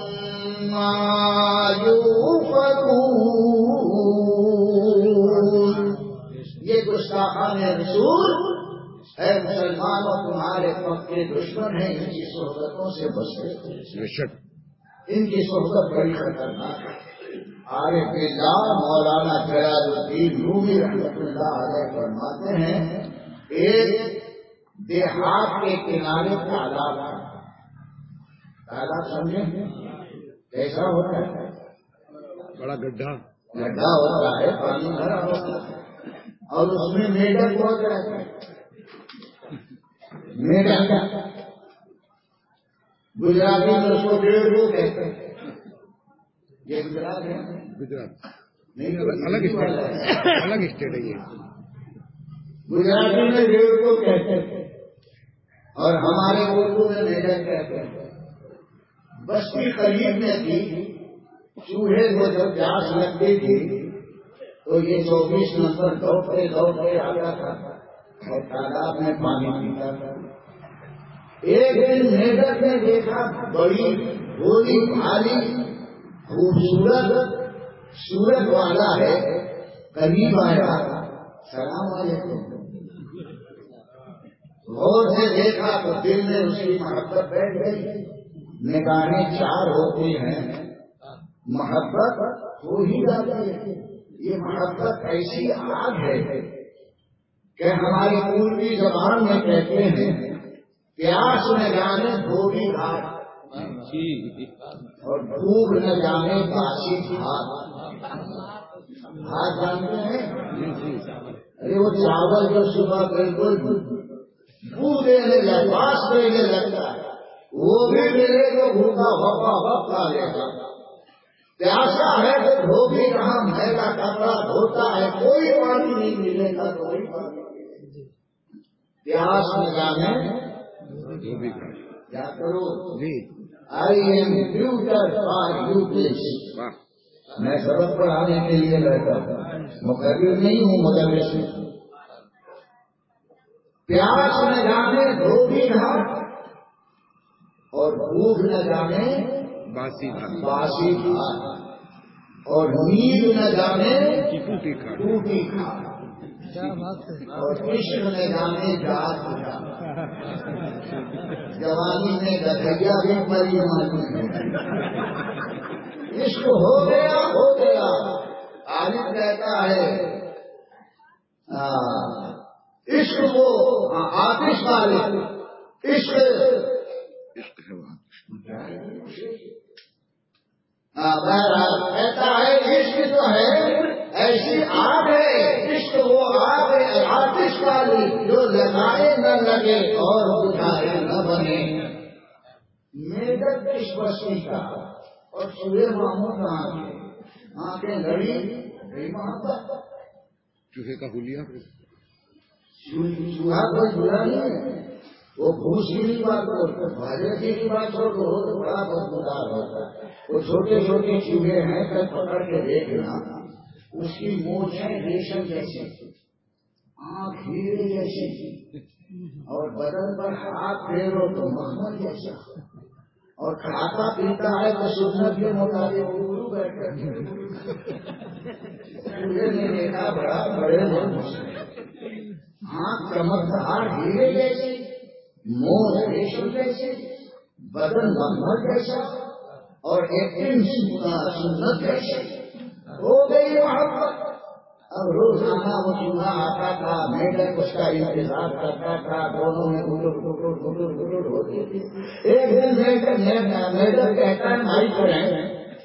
عما يؤفكون. یہ گستاخان رسول ہے مسلمانوں تمہارے پکے دشمن ہیں, ان کی صحبتوں سے بچو. ان کی صحبت بڑی خطرناک ہے. عارف باللہ مولانا جلال الدین رومی رحمۃ اللہ علیہ فرماتے ہیں ایک دیہات کے کنارے تالاب ہے. تالاب سمجھیں کیسا ہوتا ہے؟ بڑا گڈھا گڈھا ہوتا ہے, پانی بھرا ہوتا ہے اور اس میں میڈک بہت رہتا ہے. میڈک گجراتی میں اس کو ڈیڑھ کو کہتے ہیں. یہ گجرات ہے, گجرات الگ اسٹیٹ الگ اسٹیٹ ہے. یہ گجراتی میں ڈیڑھ کو کہتے ہیں اور ہمارے اردو میں میڈک کہتے ہیں. بستی قریب میں تھی, چوہے کو جب پیاس لگتی تھی تو یہ چوبیس نمبر دوڑتے دوڑتے آتا تھا اور تالاب میں پانی پیتا تھا. ایک دن میڈک نے دیکھا بڑی بھولی بھالی خوبصورت صورت والا ہے, قریب آیا, سلام علیکم. غور سے دیکھا تو دل میں اس کی محبت بیٹھ گئی. نگاہیں چار ہوتی ہیں, محبت ہو ہی جاتی ہے. یہ محبت ایسی آگ ہے کہ ہماری پوری زبان میں کہتے ہیں پیاس نہ جانے دھوبی گھاٹ اور بھوک نہ جانے باسی بھات. بھات جانتے ہیں؟ ارے وہ چاول جو صبح بالکل بو دینے لباس دینے لگتا ہے وہ بھی ملے تو بھوکا ہوا وقت لے گا. پیاسا ہے تو دھوبی کہاں میلا کپڑا دھوتا ہے, کوئی پانی نہیں ملے گا. کوئی پانی پیاس نہ جانے دھوبی گھاٹ. کیا کرو جی I am tutor for you please. میں سبق پڑھانے کے لیے بیٹھا ہوں, مقرر نہیں ہوں مدرس. پیاس نہ جانے دھوبی گھاٹ اور بھوک نہ جانے باسی بھات باسی بھات اور نیند نہ جانے ٹوٹی کھاٹ. ٹوٹی کھاٹ کیا بات ہے. اور عشق نہ جانے جات. جوانی میں گدھیا بھی بڑی معلوم ہے. عشق ہو گیا ہو گیا. عالم کہتا ہے عشق وہ آتش والے عشق عشق ہے وہاں. بہرحال کہتا ہے عشق جو ہے ایسی آگ ہے. عشق وہ آگ ہے آتش والی جو لگائے نہ لگے اور بجھائے نہ بنے. میڈک کس بستی کا اور سورے ماموں کہاں کے, آنکھیں لڑی گئی محبت. چوہے کا حلیہ چوہا کوئی برا نہیں ہے, وہ بھوس کی بات کرتے بھاجے کی بات چھوڑ دو تو بڑا بدبودار ہوتا ہے. وہ چھوٹے چھوٹے چوہے ہیں کل پکڑ کے دیکھنا، اس کی مونچھ ہے ریشم جیسی، آنکھ ہیرے جیسی، اور بدن پر ہاتھ پھیرو تو مخمل جیسا، اور کھاتا پیتا ہے تو سنت کے مطابق گرو بیٹھے چوہے نے دیکھا بڑا بڑے آنکھ چمکدار ہیرے جیسی، مونچھ ریشم جیسی، بدن مخمل جیسا، اور ایک سنت جیسی ہو گئی محبت۔ اب روزانہ وہ چوہا آتا تھا، میڈک اس کا انتظار کرتا تھا، دونوں میں گٹر گٹر گٹر گٹر ہوتی تھی۔ ایک دن میڈک کہتا ہے بھائی کریں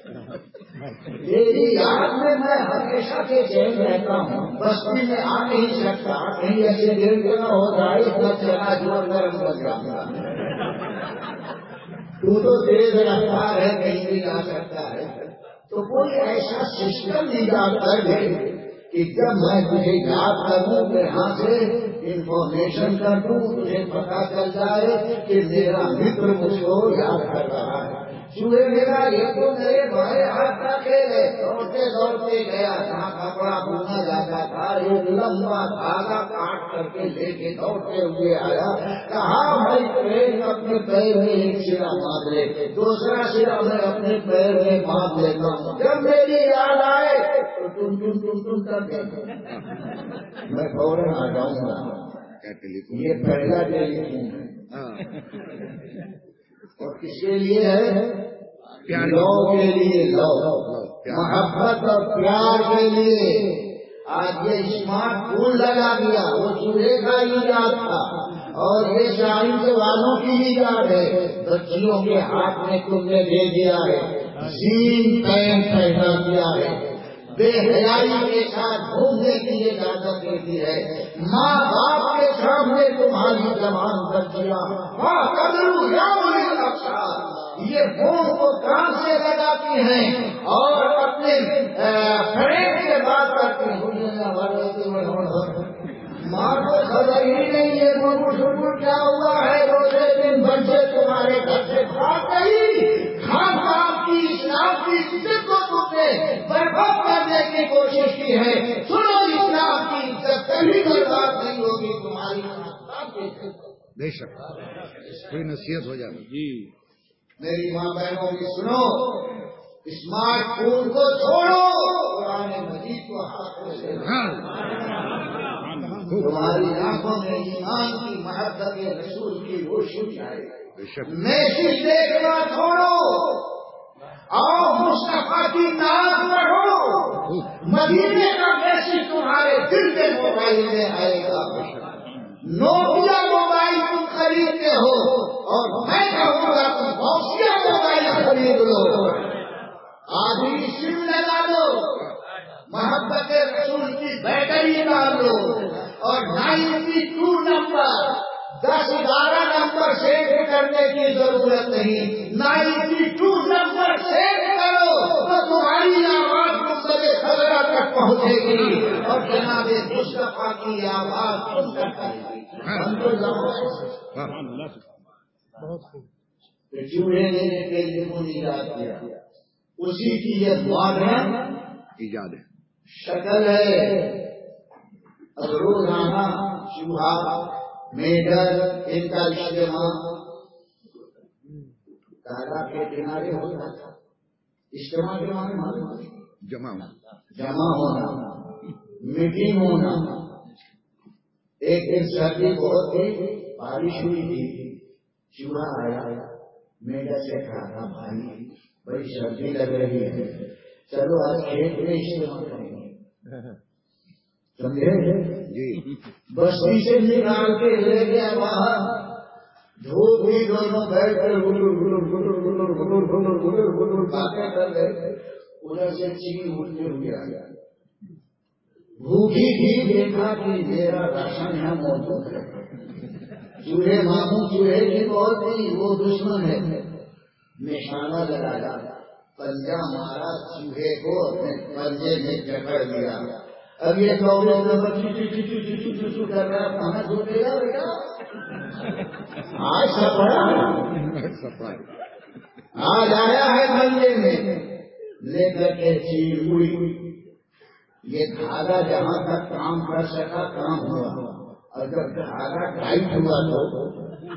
تیری یاد میں میں ہمیشہ کے چین رہتا ہوں، بستی میں آ نہیں سکتا، کہیں ایسے دیر کے نہ ہو جائے اتنا چلا جوڑ گرم کر جاؤں گا، تو تو تیز رفتار ہے کہیں بھی جا سکتا ہے، تو کوئی ایسا سسٹم ایجاد کر دے کہ جب میں تجھے یاد کروں کہ یہاں سے انفارمیشن کر دوں، تجھے پتا چل جائے کہ میرا متر مجھ کو یاد کر رہا ہے۔ چوہے میرا یہ تو میرے بڑے ہاتھ کا کھیل ہے، دوڑتے دوڑتے گیا جہاں کپڑا بھونا جاتا تھا، ایک لمبا دھاگا کاٹ کر کے لے کے دوڑتے ہوئے آیا، کہا بھائی ٹرین اپنے پیر میں ایک سرا باندھ لے، دوسرا سرا میں اپنے پیر میں باندھ لیتا ہوں، جب میری یاد آئے تو ٹن ٹن ٹن ٹن کر کے میں فوراً آ جاؤں گا۔ یہ پہلا ٹیلی فون ہے، اور کس کے لیے ہے؟ لو کے لیے، لو محبت اور پیار کے لیے۔ آج یہ اسمارٹ فون لگا دیا، وہ چوہے کا ایجاد تھا اور یہ سائنس والوں کی ایجاد ہے۔ بچیوں کے ہاتھ میں تم نے دے دیا ہے، زین پینٹ پہنا دیا ہے، بے حیائی کے ساتھ گھومنے کی اجازت دیتی ہے، ماں باپ کے سامنے تمہاری زبان پر دیا، یہ فون کو کان سے لگاتی ہیں اور اپنے فرینڈ سے بات کرتی ہیں، ماں کو خبر ہی نہیں ہے گڑ گڑ کیا ہوا ہے، دوسرے دن بچے تمہارے گھر سے بھاگ گئی، خان صاحب کی اسلام کی عزت کو تم نے برباد کرنے کی کوشش کی ہے۔ سنو، اسلام کی عزت کبھی برباد نہیں ہوگی تمہاری، بے شک کوئی نصیحت ہو جائے جی میری ماں بہنوں کی سنو، اسمارٹ فون کو چھوڑو، قرآن مجید کو ہاتھ میں لے لو، تمہاری آنکھوں میں ایمان کی محبت رسول کی روشنی آئے، میسج دیکھنا چھوڑو، آؤ مصطفیٰ کی ناز پڑھو، مدینے کا میسج تمہارے دل کے موبائل میں آئے گا۔ نوکیا موبائل تم خریدتے ہو اور میں کہوں گا تم غوثیہ موبائل خرید لو، آدھی سم لگا لو، محبت رسول کی بیٹری ڈال لو، اور نائنٹی ٹو نمبر دس گیارہ نمبر سیٹ کرنے کی ضرورت نہیں، نائنٹی ٹو نمبر سیٹ کرو تو تمہاری آواز مستقل خبرہ تک پہنچے گی اور جناب مصطفیٰ کی آواز سن کر آئے گی۔ چوہے نے ٹیلیفون ایجاد کیا، اسی کی یہ ماڈرن ایجاد ہے، شکل ہے۔ اب روزانہ چوہا میڈل ان کا اجتماع تالاب کے کنارے ہوتا تھا، اجتماع کے معنی معلوم ہے؟ جمع جمع ہونا، میٹنگ ہونا۔ ایک دن سردی بہت تھی، بارش ہوئی تھی، چوہا آیا، میڈا سے کہا بھائی بڑی سردی لگ رہی ہے، چلو آج کھیت میں اجتماع کریں گے، سمجھے جی، بستی سے نکال کے لے گیا باہر، دھوپ بھی دونوں بیٹھ کر گلر گلر گلر گلر گلر گلر گلر گلر باتیں کر رہے، ادھر سے چیل اٹھتے ہوئے آ گیا، بھوکی بھی دیکھا کہ میرا راشن یہاں موجود ہے، چوہے ماموں چوہے کی بہت نہیں، وہ دشمن ہے، نشانہ لگایا، پنجہ مارا، چوہے کو اپنے پنجے میں جکڑ لیا۔ اب یہ کر رہا کہاں چھوٹے گا بیٹا، آج سپڑا آج آیا ہے بندے میں، لے کر کے چیل اڑی. یہ دھاگا جہاں تک کام کر سکا کام ہوا، اور جب دھاگا ٹائٹ ہوا تو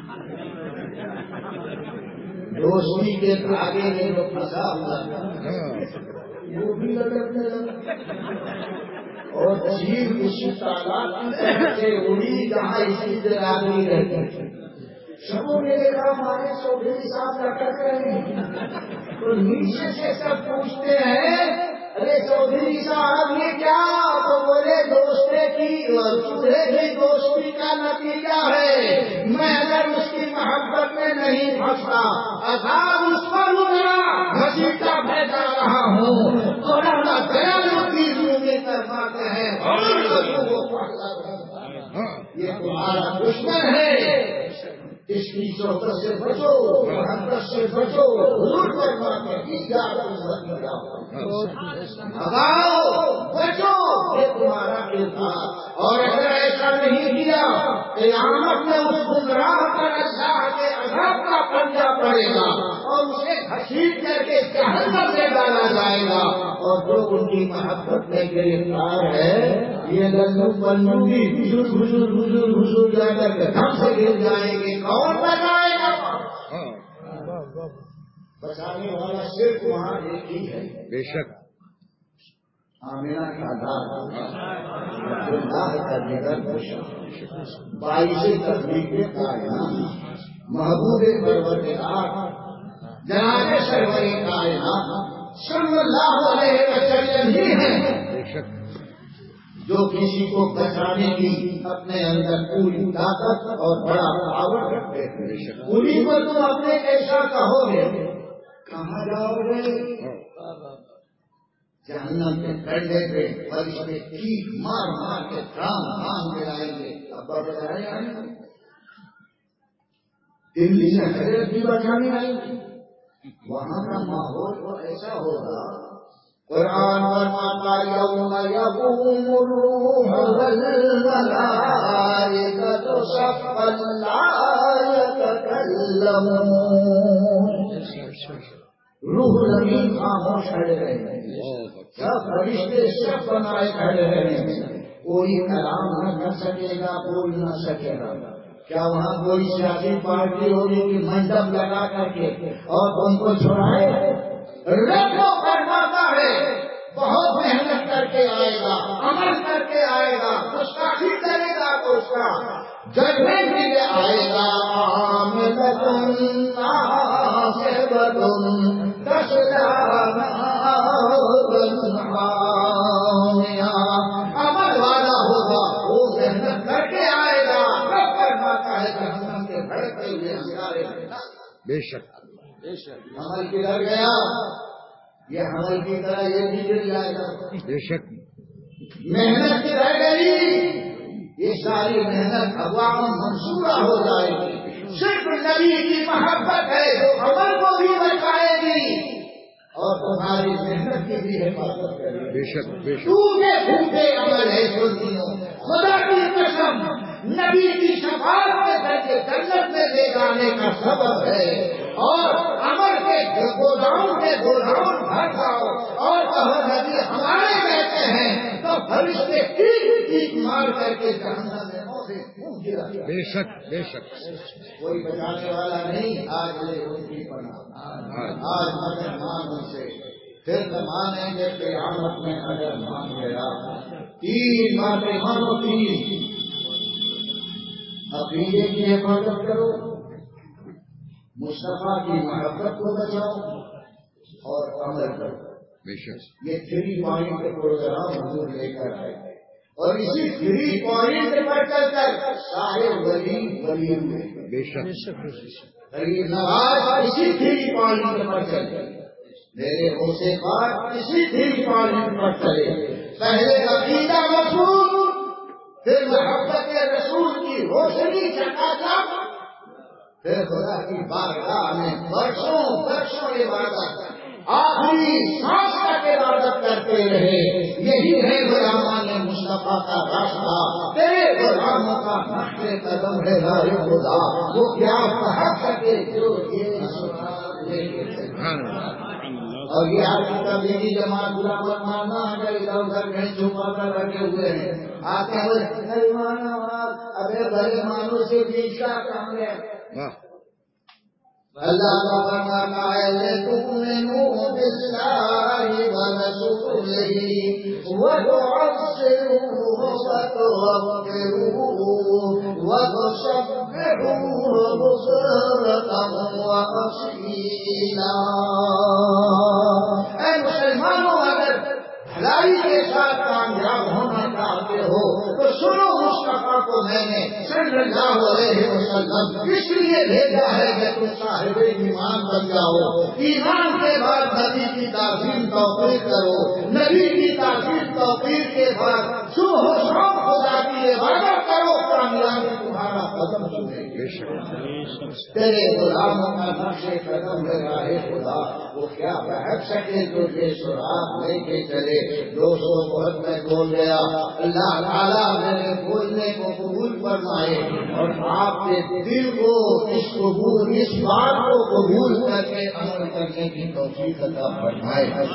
دوستی کے دھاگے میں جو پھنسا ہوا وہ بھی لٹکنے لگا، اور چیل اسی تالاب سے اڑی جہاں اسی برادری رہتی تھی. سبوں نے دیکھا ہمارے چودھری صاحب لٹک رہے ہیں، تو نیچے سے سب پوچھتے ہیں ارے چودھری صاحب یہ کیا؟ تو بولے دوستے کی چولہے کی دوستی کا نتیجہ ہے. میں اگر اس کی محبت میں نہیں پھنستا عذاب اس پر اترا گھسیٹتا بھیجا رہا ہوں. اور اللہ دیالو کی روح میں فرماتے ہیں یہ تمہارا دشمن ہے، اس کی صحبت سے بچو، محبت سے بچو. حضور فرماتے ہیں بھگاؤ بچو، یہ تمہارا کردار. اور اگر ایسا نہیں کیا قیامت میں اس گمراہ پر اللہ کے عذاب کا پنجہ پڑے گا اور اسے گھسیٹ کر کے جہنم میں ڈالا جائے گا. اور جو ان کی محبت میں گرفتار ہے یہ للو پلو بھی بزرگ بزرگ بزرگ بزرگ جا کر کے دم سے گر جائیں گے. کون بچائے گا؟ بچانے والا صرف وہاں ایک ہی ہے. بے شک آمینہ کا دار اللہ کا نگر بائیس تخلیق کائنات محبوب پروردگار جناب سرور کائنات صلی اللہ علیہ وسلم ہی ہیں بے شک جو کسی کو بچانے کی اپنے اندر پوری طاقت اور بڑا پاور رکھتے ہیں. پوری کو تم اپنے ایسا کہو گے کہاں جاؤ گے؟ جہنم کے کنڈے پہ فرشتے چیخ مار مار کے رام رام گرائیں گے. ابا بچانے آئیں گے، دلی سے حضرت بھی بچانے آئیں گے. وہاں کا ماحول تو ایسا ہوگا. قرآن فرماتا یوم یقوم الروح والملائکۃ صفا لا یتکلمون. روح زمین خاموش کھڑے رہے ہیں، سب فرشتے سب بنائے کھڑے رہے ہیں. کوئی کلام نہ کر سکے گا، بول نہ سکے گا. کیا وہاں کوئی سیاسی پارٹی ہوگی کہ منڈپ لگا کر کے اور تم کو چھوڑائے؟ رکھو فرماتا ہے بہت محنت کر کے آئے گا، عمل کر کے آئے گا، گستاخی کرے گا تو اس کا ججمنٹ بھی آئے گا. عمل والا ہوگا وہ محنت کر کے آئے گا. رب فرماتا ہے جہنم کے بھڑکتے ہوئے ہنگارے. بے شک عمل کدھر گیا؟ یہ عمل کی طرح یہ بھی گر جائے گا. بے شک محنت کی رہ گئی، یہ ساری محنت ہوا منصورہ ہو جائے گی. صرف نبی کی محبت ہے جو عمل کو بھی بچائے گی اور تمہاری محنت کی بھی حفاظت کرے گی. بے شک بے شک ٹوٹے پھوٹے عمل ہے سنیوں، خدا کی قسم نبی کی شفاعت میں کر کے جنت میں لے جانے کا سبب ہے. اور عمل کے گوداؤن کے گوداؤن بھر جاؤ اور کہو نبی ہمارے کہتے ہیں تو فرشتے ٹھیک ٹھیک مار کر کے جہنم میں بے شک بے شک کوئی بچانے والا نہیں. آج لے ان کی پناہ، آج مدد مان ان سے، پھر تو مانیں گے قیامت میں اگر مان گیا. تین باتیں مانو، تین عقیدے کی حفاظت کرو، مصطفیٰ کی محبت کو بچاؤ اور عمل کرو. بے شک یہ تھری پوائنٹ کے پروگرام حضور لے کر آئے اور اسی تھری پوائنٹ پر چل کر سارے ولی ولی ہوئے. بے شک غریب نواز اسی تھری پوائنٹ پر چلے، میرے حوصے پاک اسی تھری پوائنٹ پر چلے. پہلے عقیدہ مضبوط، پھر محبت رسول کی روشنی چکاچک، پھر خدا کی بارگاہ میں برسوں برسوں عبادت، آخری سانس تک عبادت کرتے رہے. یہی ہے غلامان مصطفیٰ کا راستہ. تیرے غلاموں کا نقش قدم ہے راہ خدا، وہ کیا کہہ سکے جو یہ سوال لے کے اور یہ آپ کی تبلیغی جماعت برا مت ماننا اگر ادھر ادھر کہیں چھپا کر رکھے ہوئے ہیں آپ کے بولے ابھی بھلے مانو سے بیچ کا کام ہے. اللہ کا فرمانا ہے تؤمنوا باللہ ورسولہ وتعزروہ وتوقروہ وتسبحوہ بکرۃ وأصیلا. اے مسلمانوں اگر بھلائی کے ساتھ کامیاب ہونا چاہتے ہو تو سنو مصطفیٰ کو میں نے صلی اللہ علیہ وسلم اس لیے بھیجا ہے کہ تم صاحب ایمان بن جاؤ. ایمان کے بعد نبی کی تعظیم توقیر کرو. نبی کی تعظیم توقیر کے بعد صبح و شام خدا کی عبادت کرو. کامیابی تمہارا قدم چلے گی. تیرے غلاموں کا نقش قدم ہے راہ خدا وہ کیا بہت سکے جو یہ سراغ لے کے چلے. دوستوں بہت میں بول گیا. اللہ تعالیٰ میرے بولنے کو قبول فرمائے اور آپ کے دل کو اس قبول اس بات کو قبول کر کے عمل کرنے کی توفیق عطا فرمائے.